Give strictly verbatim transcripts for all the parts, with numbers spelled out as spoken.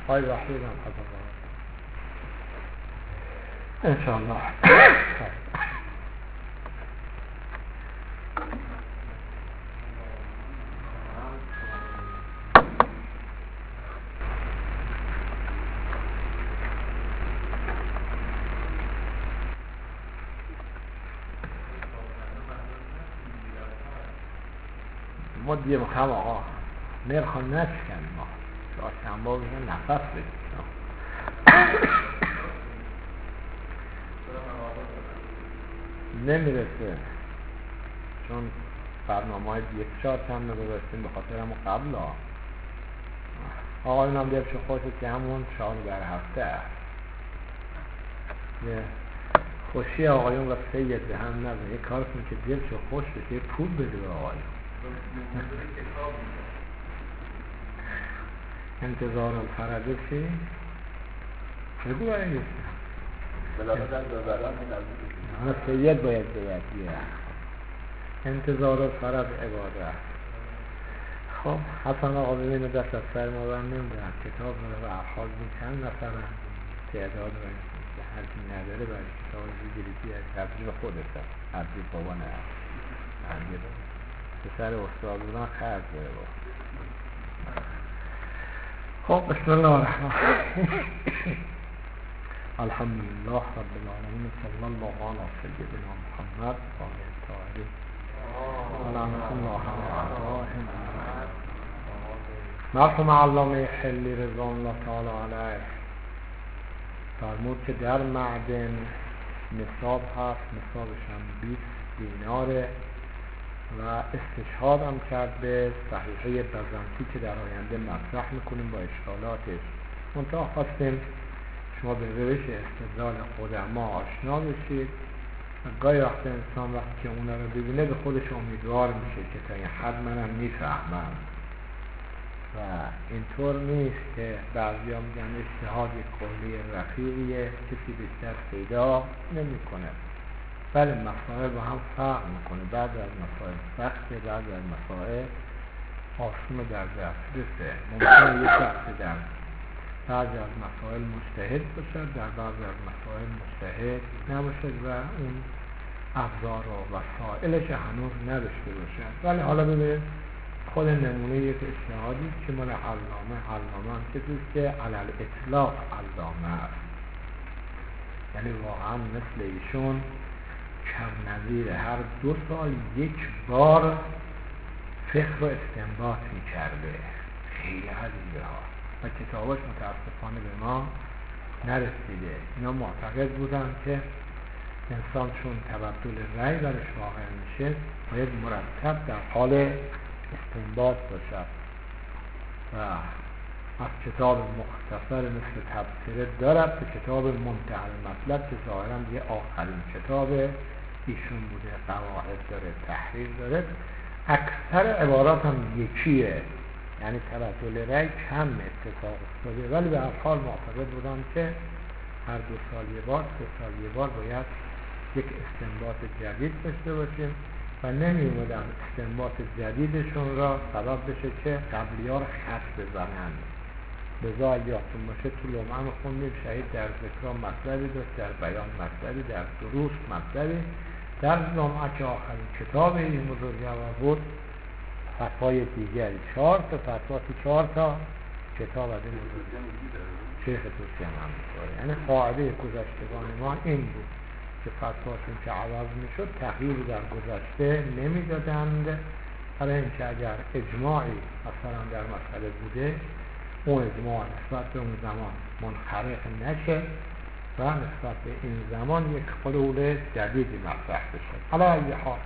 های وحید هم خدا انشاءالله. ما دیگه مخم آقا نرخان نشکن ما شاشنبا بزن نفس بکشم نمیرسه چون برنامه های یک شارت هم نگذاشتیم به خاطر همون قبل ها آقایون هم دیگه چه خوشه که همون شال در هفته است یه خوشی آقایون و سید به هم نزن یه کار کنی که دل چه خوش بشه یه پول بده به آقایون انتظار الفرده چی؟ بگو باید بلاده در ببران آنه سید باید باید انتظار الفرد عباده. خب حسن آقا ببینه دست از سر ما برنیم در کتاب و افحال بود چند نفرن تعداد باید که هر کی نداره باید کتاب زیگریتی از تبجیب خودش هست تبجیب بابا نه تبجیب پسر استاد بودن خرد داره با. خب بسم الله الرحمن الرحیم الحمدلله رب العالمین صلی الله علی سیدنا محمد و آله الطاهرین ولعنة الله علی اعدائهم مرحوم علامه حلی رضوان الله تعالی علیه فرمود که در معدن نصاب هست، نصابش هم بیست دیناره و استشهاد هم کرد به صحیحه بزنطی که در آینده مطرح میکنیم با اشکالاتش. منتها خواستیم شما به روش استدلال قدما آشنا بشید و گاهی وقت انسان وقتی که اونا رو ببینه به خودش امیدوار میشه که تا این حد منم میفهمم و اینطور نیست که بعضی ها میگن اجتهاد یک کلی رفیعیه کسی بیشتر پیدا نمیکنه. بله مسائل با هم فرق میکنه، بعد از مسائل سخته، بعد از مسائل آسون در دسترسه. ممکنه یک شخص در بعضی از مسائل مجتهد باشد، در بعضی از مسائل مجتهد نباشد و اون ابزار و وسائلش هنوز نداشته باشد. ولی حالا ببینید خود نمونه یک اجتهادی که مال علامه علامه هم کسیست که علل اطلاق علامه است، یعنی واقعا مثل ایشون کم نظیر هر دو سال یک بار فقه رو استنباط می کرده، خیلی عزیزه ها و کتاباش متاسفانه به ما نرسیده. اینا معتقد بودن که انسان چون تبدل رأی برش واقع میشه باید مرتب در حال استنباط باشد و از کتاب مختصر مثل تبصره دارد به کتاب منتهی المطلب که ظاهرا دیگه آخرین کتاب ایشون بوده، قواعد داره، تحریر داره، اکثر عبارات هم یکیه، یعنی تبدل رأی کم اتفاق افتاده. ولی به هر حال معتقد بودن که هر دو سال یه بار سه سال یه بار باید یک استنباط جدید داشته باشیم و نمی‌اومدن استنباط جدیدشون را سبب بشه که قبلی ها را خط بزنند. لذا اگه یادتون باشه تو لمعه هم خوندیم شهید در ذکرها مطلبی داشت، در بیان مطلبی، در دروس مطلبی، در لمعه که آخرین کتاب این بزرگوار بود فتوای دیگری چهار تا فتوا تو چهار تا کتاب از این بزرگوار شیخ توسی هم هم بساره. یعنی قاعده گذشتگان ما این بود که فتواشون که عوض میشد تغییر در گذشته نمیدادند، برای اینکه اگر اجماعی مثلا در مسئله بوده اون اجماع نسبت به اون زمان منخرط نشه و نسبت به این زمان یک حلول جدیدی مطرح بشه. حالا ای حال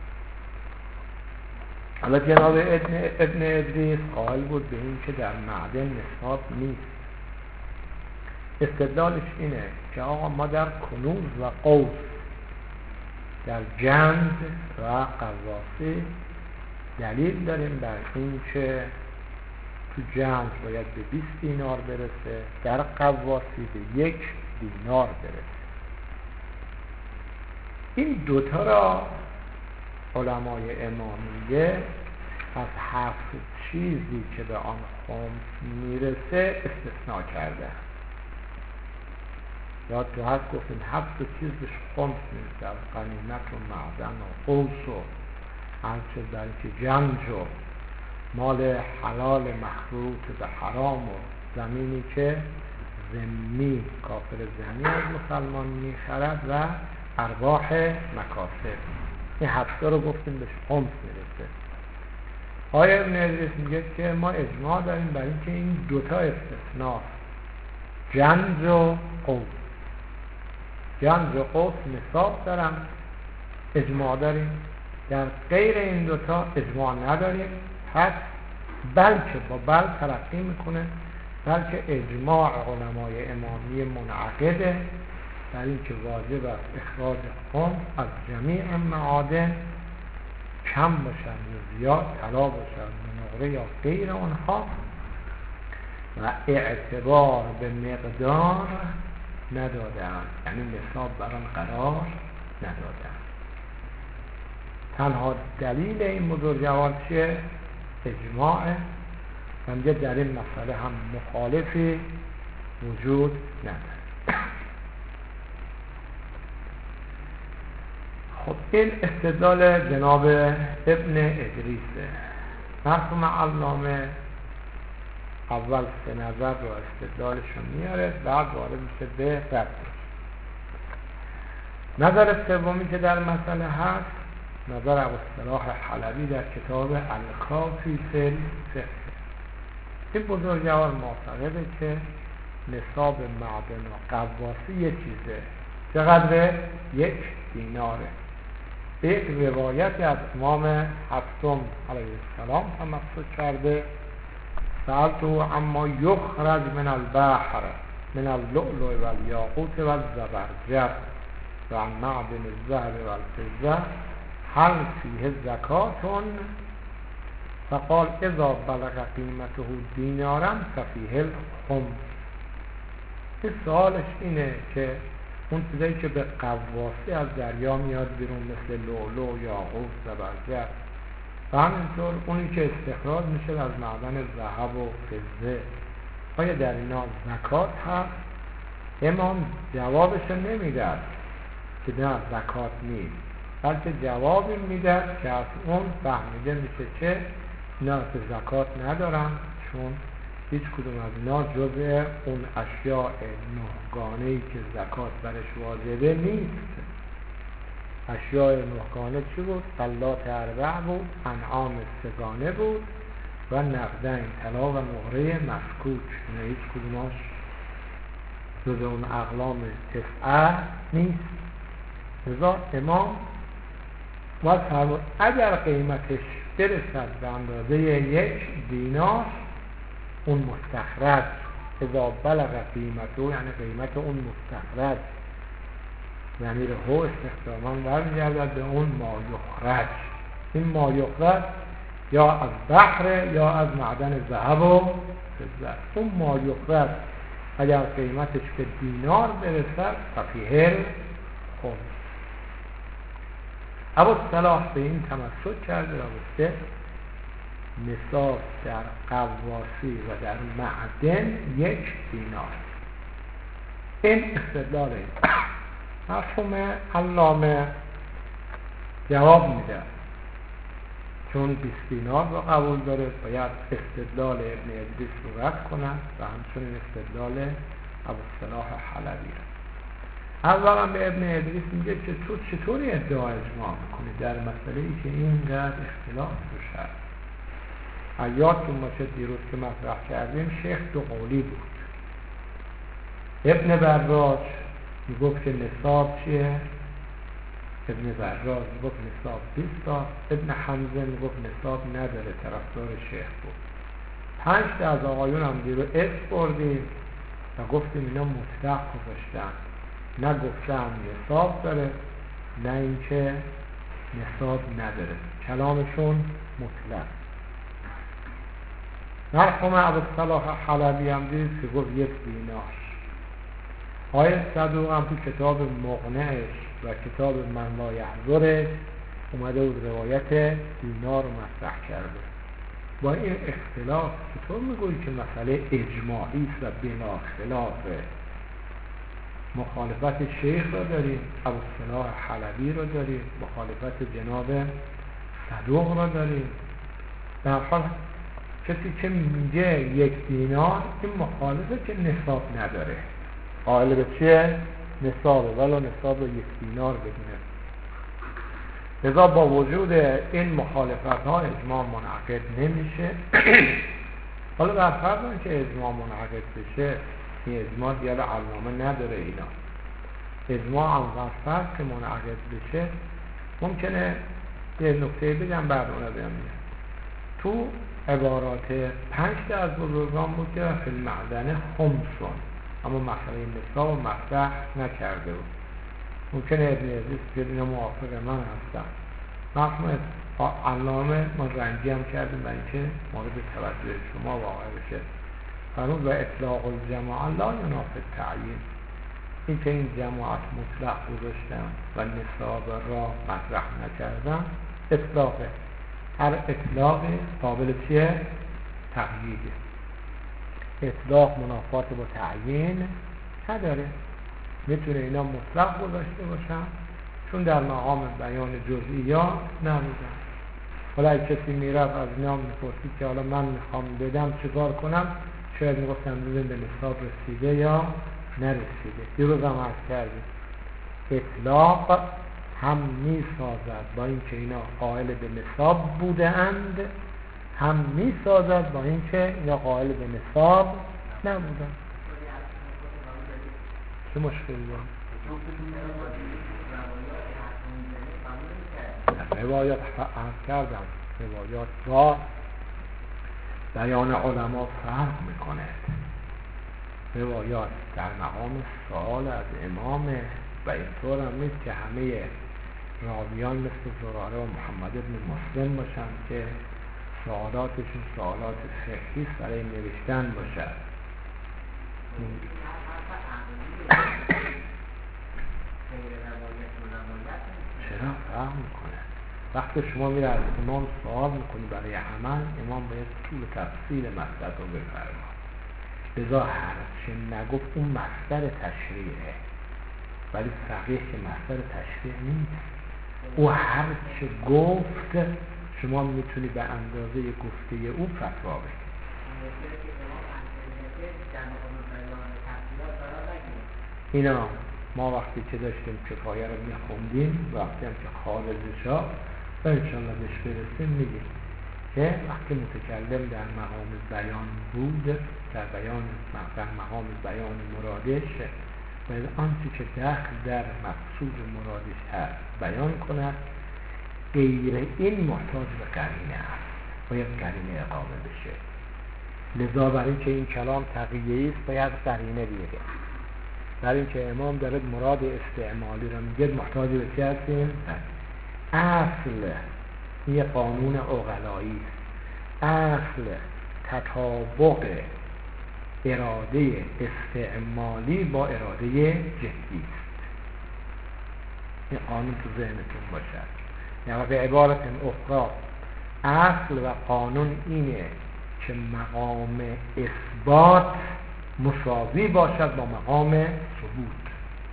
حالا جناب ابن, ابن ادریس قائل بود به این که در معدن نصاب نیست. استدلالش اینه که آقا ما در کنوز و قوس، در جند و قواسی دلیل داریم بر این که تو جند باید به بیست دینار برسه، در قواسی به یک دینار برسه. این دوتا را علمای امامیه از هفت چیزی که به آن خمس میرسه استثناء کرده. یا تو هست گفتیم هفت چیز بهش خمس میرسه، از غنیمت و معدن و قوس و هرچه بلکه جنج و مال حلال مخلوط به حرام و زمینی که ذمی کافر ذمی از مسلمان میخرد و ارباح مکاسب. این هفته رو گفتیم بهش خمس میرسه. آقای ابن ادریس میگه که ما اجماع داریم برای اینکه این دوتا استثناء، جنج و قوس. جنج و قوس نصاب دارن، اجماع داریم. در غیر این دوتا اجماع نداریم. پس بلکه با بل ترقی میکنه، بلکه اجماع علمای امامی منعقده در این که واجب است اخراج خمس از جمیع معادن، کم باشن یا زیاد، طلا باشن منقره یا غیر آنها، و اعتبار به مقدار ندادن، یعنی نصاب بران قرار ندادن. تنها دلیل این بزرگوار چیه؟ اجماعه. و میگه در این مسئله هم مخالفی وجود نداره. خب این استدلال جناب ابن ادریسه. مرحوم علامه اول سه نظر رو استدلالشون میاره، بعد وارد میشه به ردش. نظر سومی که در مسئله هست نظر ابوالصلاح حلبی در کتاب الکافی فی الفقه. این بزرگوار معتقده که نصاب معدن و قواسی یه چیزه. چقدر؟ یک دیناره. یک روایتی از امام هفتم علیه السلام تمسک کرده، سألته اما یخرج من البحر من اللؤلؤ والیاقوت والزبرجد و عن معدن الذهب والفضة هل فیه زکاتون؟ فقال اذا بلغ قیمته دینارا ففیه الخمس. این سوالش اینه که اون چیزایی که به قواسی از دریا میاد بیرون مثل لؤلؤ، یاقوت، زبرجد و همینطور اونی که استخراج میشه از معدن ذهب و فضه، آیا در اینا زکات هست؟ امام جوابش نمیداد که نه زکات نیست، بلکه جوابی میداد که از اون فهمیده میشه که اینا که زکات ندارن، چون هیچ کدوم از اینا جزء اون اشیاء نهگانه‌ای که زکات برش واجبه نیست. اشیاء نهگانه چی بود؟ غلات اربع بود، انعام سگانه بود و نقدین، طلا و نقره مسکوک. اینا هیچ کدوماش جزء اون اقلام تسعه نیست. لذا امام باید فرمود اگر قیمتش برسد به اندازه یک دینار، اون مستخرج، اذا بلغ قیمته، یعنی قیمت اون مستخرج، یعنی رهو استخدامان برمیگردد به اون ما یخرج. این ما یخرج یا از بحر یا از معدن ذهب و فضه. اون ما یخرج اگر قیمتش به دینار برسد ففیه الخمس. ابوالصلاح به این تمسک کرده و گفته نصاب در قواسی و در معدن یک دینار. این استدلال این مرحوم علامه جواب میده، چون بیست دینار رو قبول داره باید استدلال ابن ادریس رو رد کنن و همچنین استدلال ابوالصلاح حلبی. اولا به ابن ادریس میگه که تو چطوری ادعا اجماع میکنی در مسئله ای که اینقدر اختلاف توش هست؟ یادتون باشه دیروز که مطرح کردیم شیخ دو قولی بود. ابن براج میگفت که نصاب چیه؟ ابن براج میگفت نصاب بیست تا. ابن حمزه میگفت نصاب نداره، طرفدار شیخ بود. پنج تا از آقایون هم دیرو اسم بردیم و گفتیم اینا مطلق گذاشتن، نه گفتن نصاب داره نه اینکه نصاب نداره، کلامشون مطلق. مرحوم ابوالصلاح حلبی هم دید که گفت یک دینار. آقای صدوق هم تو کتاب مقنعش و کتاب من لا یحضرش اومده بود روایت دینار رو مطرح کرده. با این اختلاف چطور میگویی که مسئله اجماعی است و بلا خلافه؟ مخالفت شیخ رو داریم، ابوالصلاح حلبی رو داریم، مخالفت جناب صدوق رو داریم. در حال کسی که میگه یک دینار، این مخالفه که نصاب نداره، قائل به چیه؟ نصابه، ولی نصاب رو یک دینار بدونه. لذا با وجود این مخالفت ها اجماع منعقد نمیشه. حالا در فرض که اجماع منعقد بشه، این اجماع دیال علامه نداره. اینا اجماع هم در فرض که منعقد بشه، ممکنه یه نکته بگم بعد اونه بیام. تو عبارات پنج تا از بزرگان بود که فی المعدن خمسون، اما مسئله نصاب و مطرح نکرده بود. ممکنه ابن عزیز که اینا موافق من هستم. مفهوم علامه ما رنجی هم کردیم برای اینکه مورد توجه شما واقع بشه. فرمود و اطلاق الجماعه لا ینافی التعیین، این که این جماعت مطلق گذاشتن و نصاب را مطرح نکردن اطلاقه. هر اطلاق قابل چیه؟ تقییده. اطلاق منافات با تعیین نداره. میتونه اینا مطلق گذاشته باشن چون در مقام بیان جزئیات نبودن. حالا اگه کسی میرفت از اینا میپرسید که حالا من میخوام بدم چیکار کنم، شاید میگفتن ببین به نصاب رسیده یا نرسیده. دیروز هم عرض کردیم اطلاق هم میسازد با اینکه اینا قائل به نصاب بودند، هم میسازد با اینکه اینا قائل به نصاب نبودند. چه مشکلی دارم؟ روایات عرض کردم، روایات با بیان علما فرق میکنه. روایات در مقام سوال از امامه و اینطور هم نیست که همه راویان مثل زراره و محمد ابن مسلم باشن که سوالاتشون سوالات فقهی برای نوشتن باشد. چرا فرق میکنه؟ وقتی شما میره از امام سوال میکنی برای عمل، امام باید طول تفصیل مطلب رو بفرما. لذا هرچه نگفت اون مصدر تشریعه، ولی فقیه که مصدر تشریع نیست. او هرچه گفت شما میتونی به اندازه گفته او فتوا بدید. اینا ما وقتی که داشتیم کفایه رو میخوندیم، وقتی هم که خالص شا و انشاءالله بهش برسیم میگیم که وقتی متکلم در مقام بیان بود، در بیان در مقام بیان مرادش، باید آنچه که داخل در مقصود مرادش هست بیان کند. غیر این محتاج به قرینه است، باید قرینه اقامه بشه. لذا برای که این کلام تقییه است باید قرینه بیاره. در این که امام داره مراد استعمالی را میگه محتاج به چی هستیم؟ اصل یه قانون عقلایی است. اصل تطابق اراده استعمالی با اراده جدی است. این قانون تو ذهنتون باشد. یعنی به عبارت اخرى اصل و قانون اینه که مقام اثبات مساوی باشد با مقام ثبوت.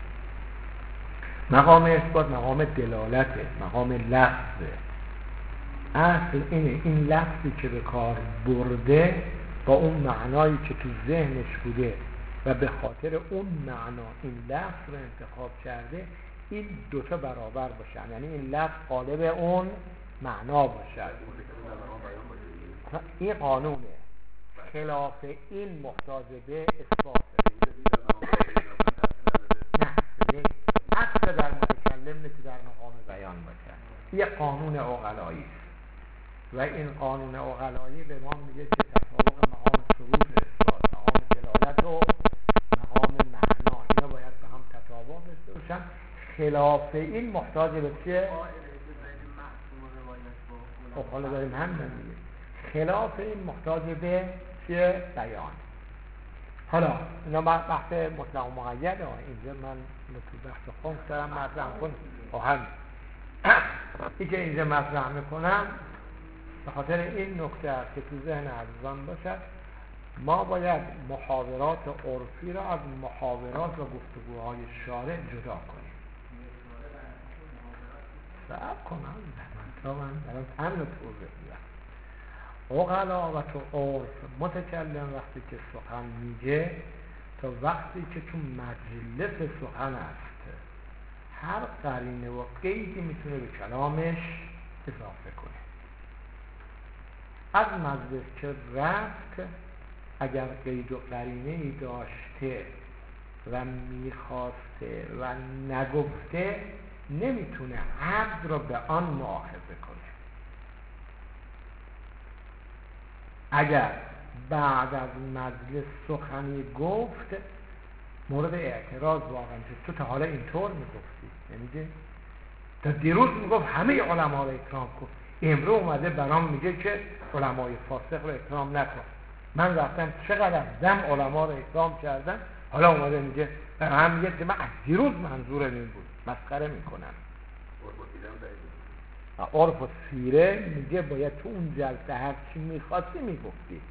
مقام اثبات مقام دلالته، مقام لفظه. اصل اینه این لفظی که به کار برده با اون معنایی که تو ذهنش بوده و به خاطر اون معنا این لفظ رو انتخاب کرده، این دوتا برابر باشن، یعنی این لفظ قالب اون معنا باشد. این قانونه. خلاف این محتاج به اثبات. نه، اصل در متکلم نیست در مقام بیان باشد. یه قانون عقلایی است و این قانون عقلایی به ما میگه که تطابق مقام ثبوت و اثبات، مقام دلالت و مقام معنا، اینا باید به هم تطابق داشته باشن. خلاف این محتاج به چیه؟ خب حالا داریم هم نمیگه خلاف این محتاج به چیه؟ بیان. حالا اینا بحث مطلق و مقید ها. اینجا من تو بحث خونس دارم مطرح کنم و هم این که اینجا مطرح میکنم به خاطر این نکته است که تو ذهن عزیزان باشد ما باید محاورات عرفی را از محاورات و گفتگوهای شارع جدا کنیم. صبر کنم تا من دارم همین رو توضیح میدم. عقلا و تو عرف متکلم وقتی که سخن میگه تا وقتی که تو مجلس سخن است هر قرینه و قیدی میتونه به کلامش اضافه کنه. از مجلس که رفت اگر قید و قرینه ای داشته و میخواسته و نگفته نمیتونه عبد را به آن مؤاخذه کنه. اگر بعد از مجلس سخنی گفت مورد اعتراض واقعا که تو تا حالا اینطور میگفتی، نمیگه تا دیروز میگفت همه علما رو اکرام کن، امروز اومده برام میگه که علمای فاسق رو اکرام نکن. من رفتم چقدر دم علما رو اکرام کردم، حالا اومده میگه هم میگه که من از دیروز منظورم این بود. مسخره میکنم. عرف و سیره میگه باید تو اون جلسه هر چی میخواستی میگفتی.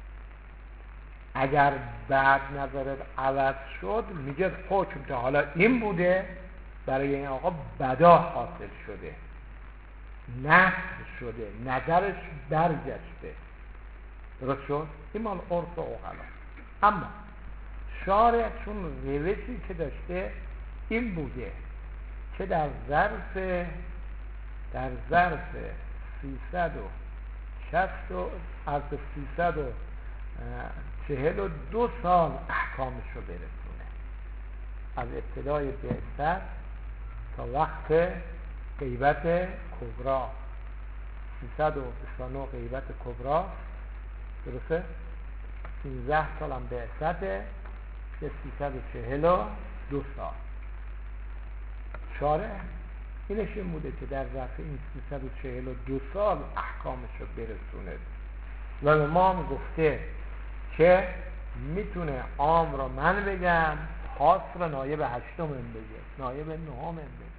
اگر بعد نظرت عوض شد میگه حکم تا حالا این بوده، برای این آقا بدا حاصل شده، نفس شده، نظرش برگشته. درست شد؟ این مال عرف و عقلا. اما شارع چون روشی که داشته این بوده که در ظرف در ظرف سیصد و شصت و از سیصد و چهل و دو سال احکامش رو برسونه، از ابتدای بعثت تا وقت غیبت کبرا. سیصد و بیست و نه غیبت کبرا، درسته؟ سیزده سال هم بعثته، که سیصد و چهل و دو سال. شارع اینش این بوده که در ظرف این سیصد و چهل و دو سال احکامش رو برسونه و امام گفته که میتونه عام را من بگم، خاص را نایب هشتم بگه، نایب نهم بگه.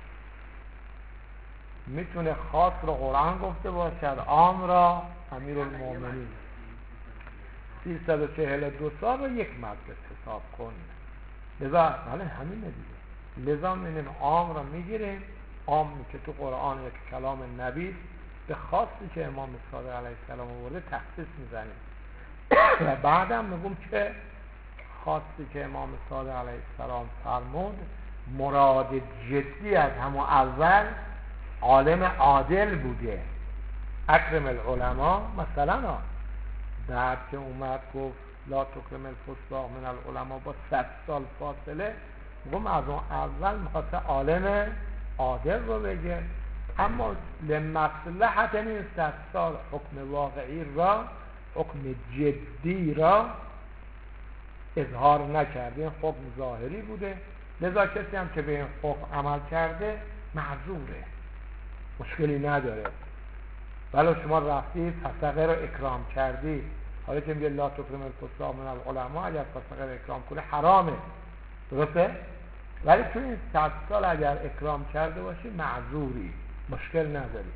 میتونه خاص را قرآن گفته باشد، عام را امیر المومنین. سیصد و چهل و دو سال رو یک مجلس حساب کن. لذا بله همین دیگه. لذا می‌بینیم عام را میگیریم، عامی که تو قرآن یک کلام نبی به خاصی که امام صادق علیه السلام آورده تخصیص میزنیم و بعدم میگم که خاصی که امام صادق علیه السلام فرمود مراد جدی از همون اول عالم عادل بوده. اکرم العلماء مثلا بعد که اومد گفت لا تکرم الفساق من العلماء با صد سال فاصله، میگم از اون اول میخواسته عالم عادل رو بگه، اما لمصلحت این صد سال حکم واقعی را، حکم جدی را اظهار نکرده، این حکم ظاهری بوده. لذا کسی هم که به این حکم عمل کرده معذوره، مشکلی نداره. ولی شما رفتید فسقه رو اکرام کردی، حالا که میگه لا تکرم الفساق من العلماء، اگر فسقه رو اکرام کنه حرامه، درسته؟ ولی تو این صد سال اگر اکرام کرده باشی معذوری، مشکل نداری.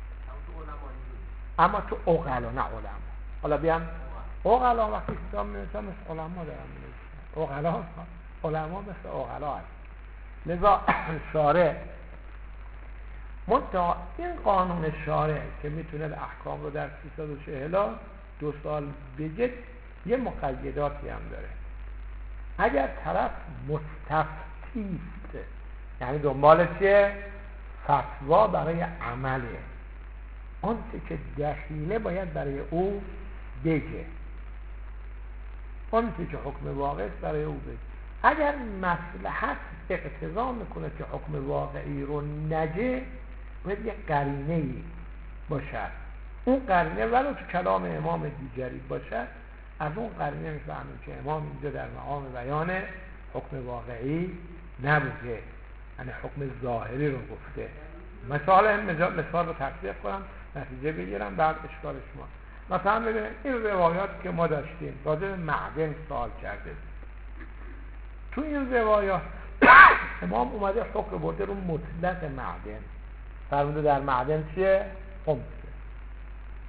اما تو عقلا نه علما. حالا بیان عقلا وقتی کتاب می‌نویسن مثل علما دارن می‌نویسن، عقلا علما مثل عقلا هست. لذا شارع منتها این قانون شارع که میتونه احکام رو در سیصد و چهل و دو سال بگه یه مقیداتی هم داره. اگر طرف مستفتیست، یعنی دنبال چیه؟ فتوا برای عمله، آنچه که دخیله باید برای او بگه، آنچه که حکم واقعی برای او بگه. اگر مصلحت اقتضا میکنه که حکم واقعی رو نگه، باید یک قرینه‌ای باشد. اون قرینه ولو تو کلام امام دیگری باشد، از اون قرینه میفهمیم که امام اینجا در مقام بیان حکم واقعی نبوده، یعنی حکم ظاهری رو گفته. مثال این مثال رو تطبیق کنم، نتیجه بگیرم، بعد اشکال شما. مثلا ببینید این روایات که ما داشتیم راجع به معدن سوال کرده، تو این روایات امام اومده حکم برده رو مطلق معدن، فرموده در معدن چیه؟ خمسه.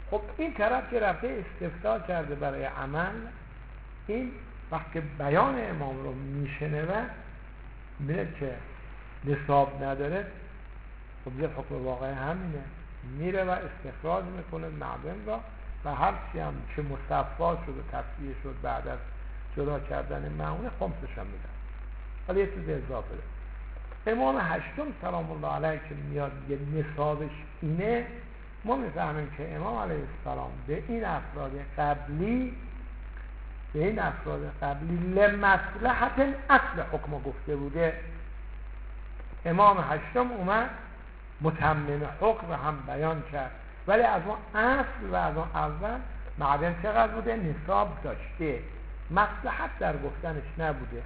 خب این طرف که رفته استفتاء کرده برای عمل، این وقتی بیان امام رو میشنوه میره که نصاب نداره، خب یه حکم واقعی همینه، میره و استخراج میکنه معدن را و هر چی هم که مصفا شد و تصفیه شد بعد از جدا کردن معونه خمسش هم میدن. حالا یه چیز اضافه ده. امام هشتم سلام الله علیه که میاد یه نصابش اینه، ما میفهمیم که امام علیه السلام به این افراد قبلی به این افراد قبلی لمصلحت اصل حکم گفته بوده. امام هشتم اومد متمم حکم هم بیان کرد، ولی از اون اصل و از اون اول معدن چقدر بوده؟ نصاب داشته، مصلحت در گفتنش نبوده.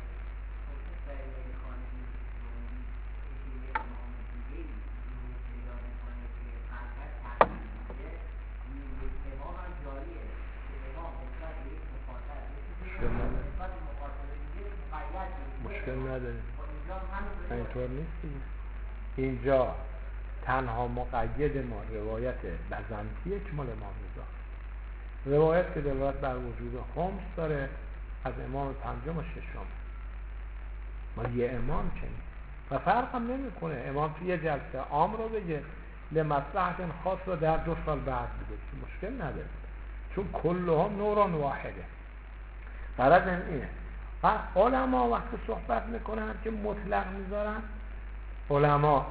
مشکل نداره، اینطور نیست. اینجا تنها مقید ما روایت بزنطیه که مال امام رضا، روایت که دلالت بر وجود خمس داره از امام پنجم و ششم، ما یه امام چنین و فرق هم نمی کنه. امام توی یه جلسه عام رو بگه لمصلحت خاص رو در دو سال بعد بگه، مشکل نداره، چون کلهم نوران واحده. غرض اینه. و علما وقتی صحبت میکنن که مطلق میذارن، علما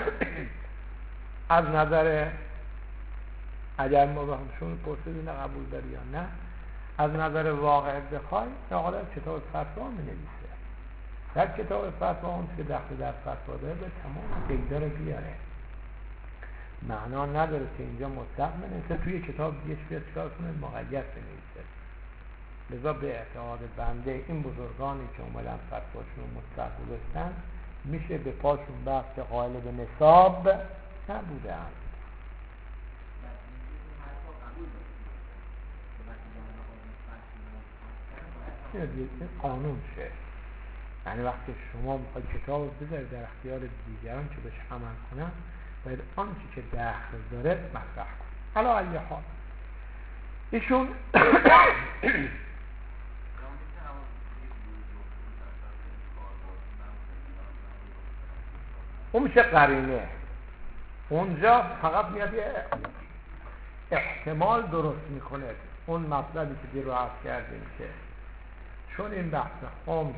از نظر اگر ما همشون پرسیدیم قبول داری یا نه، از نظر واقع بخوای نقاله کتاب فتوا می نویسه، در کتاب فتوا اون که دخل در فتوا داره به تمام قیده رو بیاره، معنا نداره که اینجا مطلق می نویسه توی کتاب دیگه بیاد چکار کنه مقید بنویسه. لذا به اعتقاد بنده این بزرگانی که اومدن فتواشون مطلق گذاشتن میشه به پاشون بحث که قائل به نصاب نبودن. این قانون شه، یعنی وقتی شما میخوای کتاب رو بذاری در اختیار دیگران که بهش عمل کنن، باید آنچه که داخل داره مطرح کن. حالا ایه حال ایشون اون میشه قرینه، اونجا فقط میاد یه احتمال درست میکنه. اون مطلبی که دیر رو عرض کردیم که چون این بحث خمس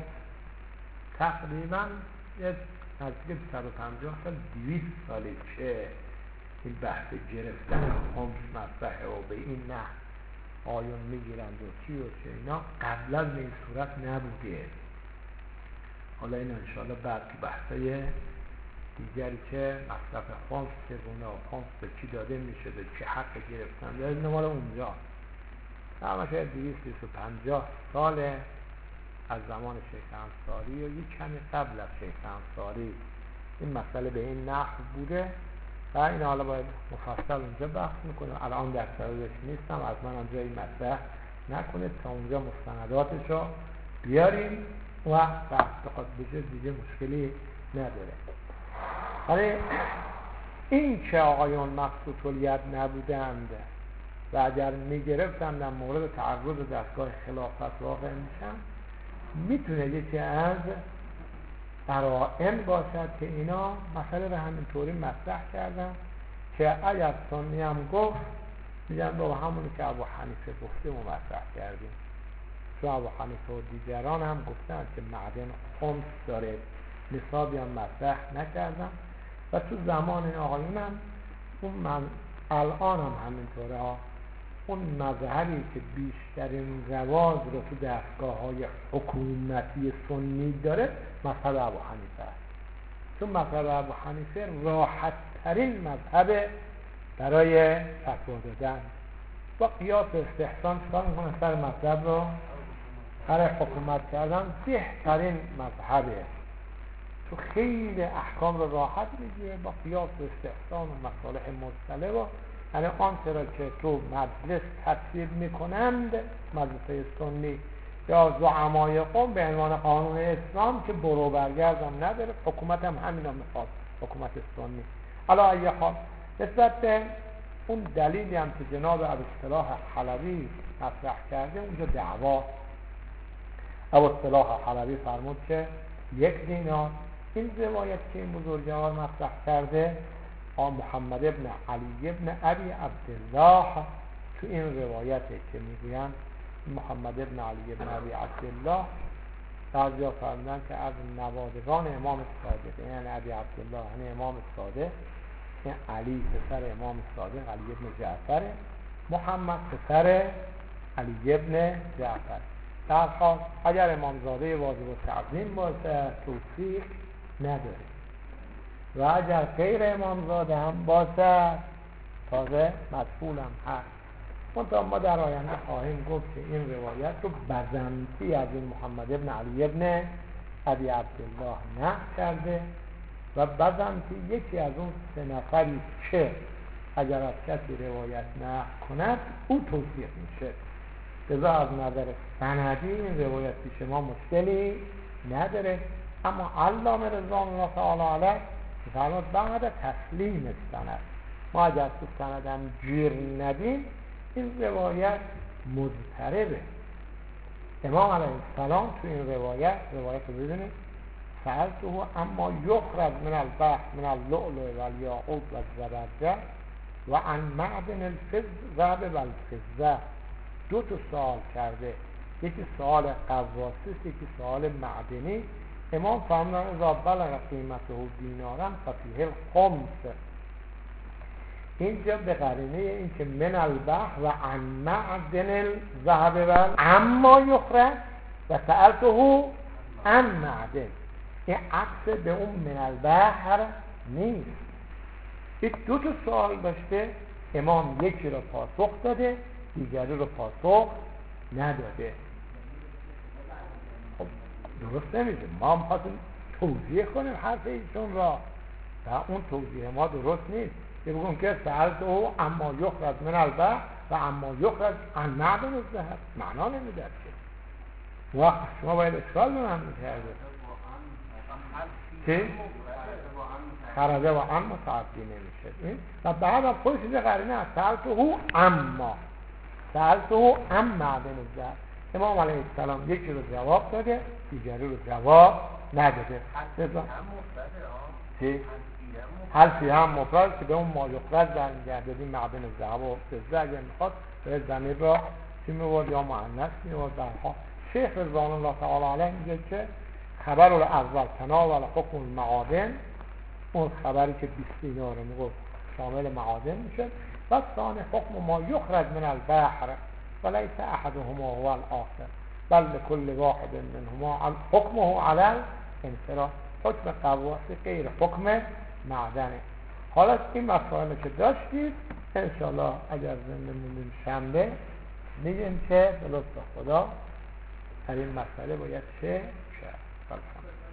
تقریبا یه نزدیک صد و پنجاه تا دویست ساله که این بحث گرفتن خمس مطرحه و به این نه آیون میگیرند و چی و چه اینا قبل از این صورت نبوده. حالا این انشاءالله بعد تو بحثای دیگری که مصرف خمس چگونه و خمس به کی داده میشه، به چه حق گرفتن داره، این مال اونجا همشه دویست و پنجاه ساله از زمان شیخ انصاری و یک کمی قبل از شیخ انصاری این مسئله به این نحو بوده و این حالا باید مفصل اونجا بحث میکنیم. الان در سرازش نیستم، از من اونجا این مطرح نکنید تا اونجا مستنداتش رو بیاریم و بحث بخواد بشه دیگه مشکلی نداره. ولی این که آقایون مقصود الید نبودند و اگر میگرفتند در مورد تعرض دستگاه خلافت واقع میشن، میتونه یکی از قرائن باشد که اینا مسئله رو همینطوری مطرح کردن که اگر سنی هم گفت میگن با همونی که ابو حنیفه گفته ما مطرح کردیم، چون ابو حنیفه و دیگران هم گفتن که معدن خمس داره، نصابی هم مطرح نکردن و تو زمان این آقایون هم اون من الان هم همینطوره ها، اون مذهبی که بیشترین رواج رو تو دستگاه های حکومتی سنی داره مذهب ابو حنیفه است، چون مذهب ابو حنیفه راحت ترین مذهب برای فتوا دادن با قیاس استحسان چکار میکنه سر مذهب رو برای حکومت کردن بهترین مذهبه، تو خیلی احکام رو راحت میگیره با قیاس استحسان و مصالح مختلف و یعنی آنچه را که تو مجلس تصویب میکنند مجلس سنی یا زعمای قوم به عنوان قانون اسلام که برو برگردم نداره، حکومت هم همین هم میخواد، حکومت سنی. حالا ایه حال نسبت به اون دلیلی هم که جناب ابوالصلاح حلبی مطرح کرده اونجا دعوا. ابوالصلاح حلبی فرمود که یک دینار. این روایت که این بزرگوار مطرح کرده آن محمد ابن علی ابن ابی عبدالله تو این روایته که میگویند محمد ابن علی ابن ابی عبدالله بعضیا فرمودن که از نوادگان امام صادق، یعنی ابی عبدالله یعنی امام صادق، این علی پسر امام صادق علی ابن جعفر، محمد پسر علی ابن جعفر. در حال اگر امامزاده واجب التعظیم باشه توصیف نداره و اگر غیر امامزاده هم باشه تازه مدخول هم هست. منطقه ما در آینده خواهیم گفت که این روایت رو بزنطی از این محمد ابن علی ابن ابی عبدالله نقل کرده و بزنطی یکی از اون سه نفری که اگر از کسی روایت نقل کند او توصیف میشه. لذا از نظر سندی این روایت پیش ما مشکلی نداره. اما علامه رضوان الله تعالی علیه فرمود بعد تسلیم سند ما اگر تو سندم گیر ندیم این روایت مضطربه. امام علیه السلام تو این روایت روایت رو ببینید سألته اما یخرج من البحر من اللؤلؤ والیاقوت والزبرجد و عن معدن الفضة والفضة. دو تا سوال کرده، یکی سوال قواسی است یکی سوال معدنی. امام فرمودن اذا بلغ قیمته دینارا ففیه الخمس. اینجا به قرینه این که من البحر و عن معدن الذهب و اما یخرج و سألته عن معدن، این عکس به اون من البحر نیست. این دو تا سوال داشته، امام یکی رو پاسخ داده دیگری رو پاسخ نداده. خب درست نمیشه. ما هم خواستیم توضیح کنیم حرف ایشون را و اون توضیح ما درست نیست که بگم که سألت او اما یخرج من البحر و اما یخرج عن معدن الذهب، معنا نمیده که وقت شما باید اشکال رو هم میکرده که خرجه و عن متعدی نمیشه و بعد از خودش چیز قرینه است سألت او اما سألت او ام معدن الذهب. امام علیه السلام یکی رو جواب داده دیگری رو جواب نداده. چی؟ حلفی هم مفرد که به اون ما یخرج برمیگرده این معدن الذهب و فضه اگر میخواد به ضمیر را چی میورد یا مؤنث میورد. در حال شیخ رضوان الله تعالی علیه میگه که خبر رو اول تناول حکم المعادن، اون خبری که بیست دینار رو میگفت شامل معادن میشه. و ثانی حکم ما یخرج من البحر ولیس احدهما هو الاخر بل لكل واحد منهما حکمه علی الانفراد. حکم قواسی غیر حکم معدنه. حالا این مسائل که داشتید انشاءالله اگر زنده موندیم شنبه میگیم که به لطف خدا در این مسئله باید چه شد.